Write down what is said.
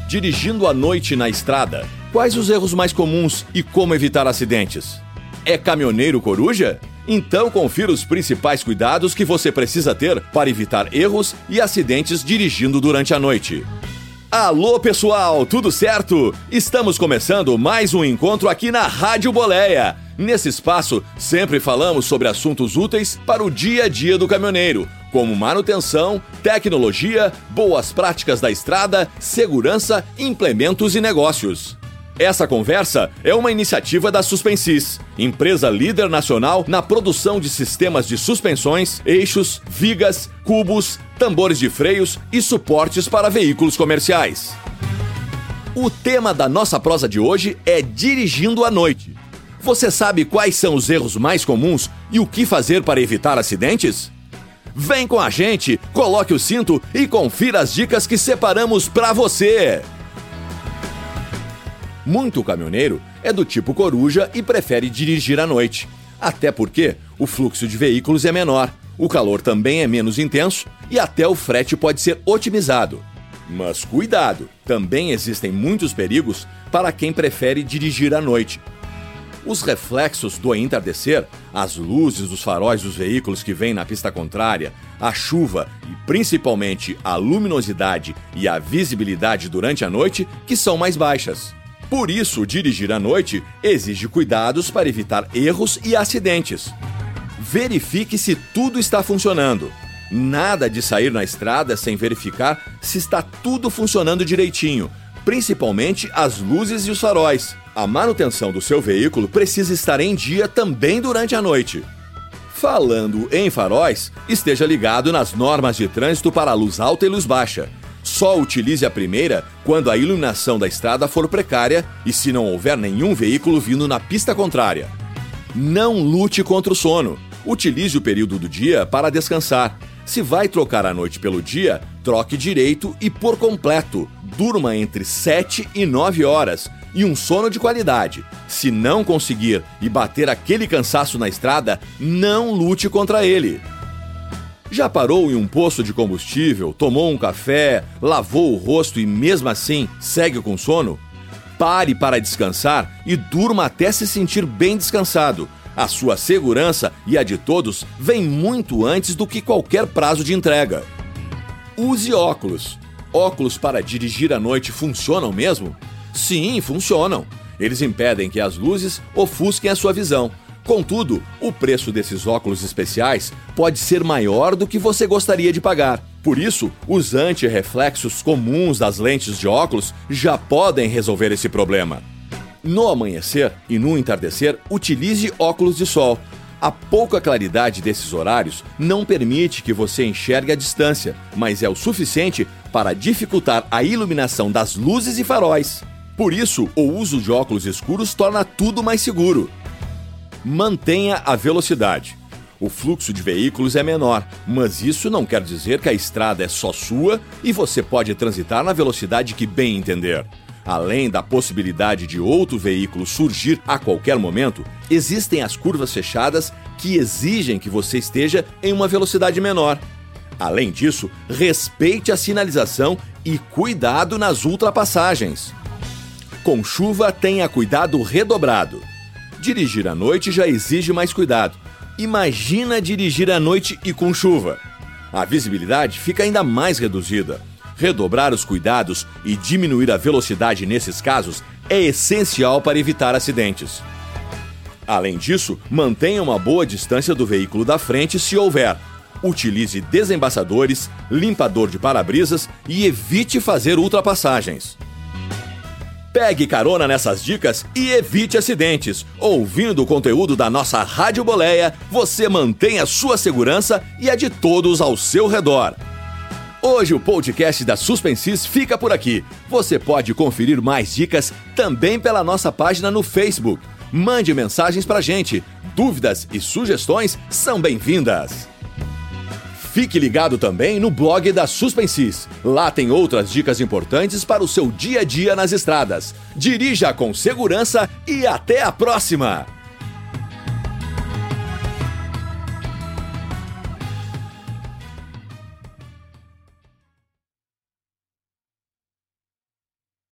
Dirigindo à noite na estrada, quais os erros mais comuns e como evitar acidentes? É caminhoneiro coruja? Então confira os principais cuidados que você precisa ter para evitar erros e acidentes dirigindo durante a noite. Alô pessoal, tudo certo? Estamos começando mais um encontro aqui na Rádio Boleia. Nesse espaço, sempre falamos sobre assuntos úteis para o dia a dia do caminhoneiro, como manutenção, tecnologia, boas práticas da estrada, segurança, implementos e negócios. Essa conversa é uma iniciativa da Suspensys, empresa líder nacional na produção de sistemas de suspensões, eixos, vigas, cubos, tambores de freios e suportes para veículos comerciais. O tema da nossa prosa de hoje é dirigindo à noite. Você sabe quais são os erros mais comuns e o que fazer para evitar acidentes? Vem com a gente, coloque o cinto e confira as dicas que separamos para você! Muito caminhoneiro é do tipo coruja e prefere dirigir à noite. Até porque o fluxo de veículos é menor, o calor também é menos intenso e até o frete pode ser otimizado. Mas cuidado, também existem muitos perigos para quem prefere dirigir à noite. Os reflexos do entardecer, as luzes dos faróis dos veículos que vêm na pista contrária, a chuva e principalmente a luminosidade e a visibilidade durante a noite que são mais baixas. Por isso, dirigir à noite exige cuidados para evitar erros e acidentes. Verifique se tudo está funcionando. Nada de sair na estrada sem verificar se está tudo funcionando direitinho, principalmente as luzes e os faróis. A manutenção do seu veículo precisa estar em dia também durante a noite. Falando em faróis, esteja ligado nas normas de trânsito para luz alta e luz baixa. Só utilize a primeira quando a iluminação da estrada for precária e se não houver nenhum veículo vindo na pista contrária. Não lute contra o sono. Utilize o período do dia para descansar. Se vai trocar a noite pelo dia, troque direito e por completo. Durma entre 7 e 9 horas e um sono de qualidade. Se não conseguir e bater aquele cansaço na estrada, não lute contra ele. Já parou em um posto de combustível, tomou um café, lavou o rosto e mesmo assim segue com sono? Pare para descansar e durma até se sentir bem descansado. A sua segurança e a de todos vem muito antes do que qualquer prazo de entrega. Use óculos. Óculos para dirigir à noite funcionam mesmo? Sim, funcionam. Eles impedem que as luzes ofusquem a sua visão. Contudo, o preço desses óculos especiais pode ser maior do que você gostaria de pagar. Por isso, os anti-reflexos comuns das lentes de óculos já podem resolver esse problema. No amanhecer e no entardecer, utilize óculos de sol. A pouca claridade desses horários não permite que você enxergue a distância, mas é o suficiente para dificultar a iluminação das luzes e faróis. Por isso, o uso de óculos escuros torna tudo mais seguro. Mantenha a velocidade. O fluxo de veículos é menor, mas isso não quer dizer que a estrada é só sua e você pode transitar na velocidade que bem entender. Além da possibilidade de outro veículo surgir a qualquer momento, existem as curvas fechadas que exigem que você esteja em uma velocidade menor. Além disso, respeite a sinalização e cuidado nas ultrapassagens. Com chuva, tenha cuidado redobrado. Dirigir à noite já exige mais cuidado. Imagina dirigir à noite e com chuva. A visibilidade fica ainda mais reduzida. Redobrar os cuidados e diminuir a velocidade nesses casos é essencial para evitar acidentes. Além disso, mantenha uma boa distância do veículo da frente se houver. Utilize desembaçadores, limpador de para-brisas e evite fazer ultrapassagens. Pegue carona nessas dicas e evite acidentes. Ouvindo o conteúdo da nossa Rádio Boleia, você mantém a sua segurança e a de todos ao seu redor. Hoje o podcast da Suspensys fica por aqui. Você pode conferir mais dicas também pela nossa página no Facebook. Mande mensagens pra gente. Dúvidas e sugestões são bem-vindas. Fique ligado também no blog da Suspensys. Lá tem outras dicas importantes para o seu dia a dia nas estradas. Dirija com segurança e até a próxima!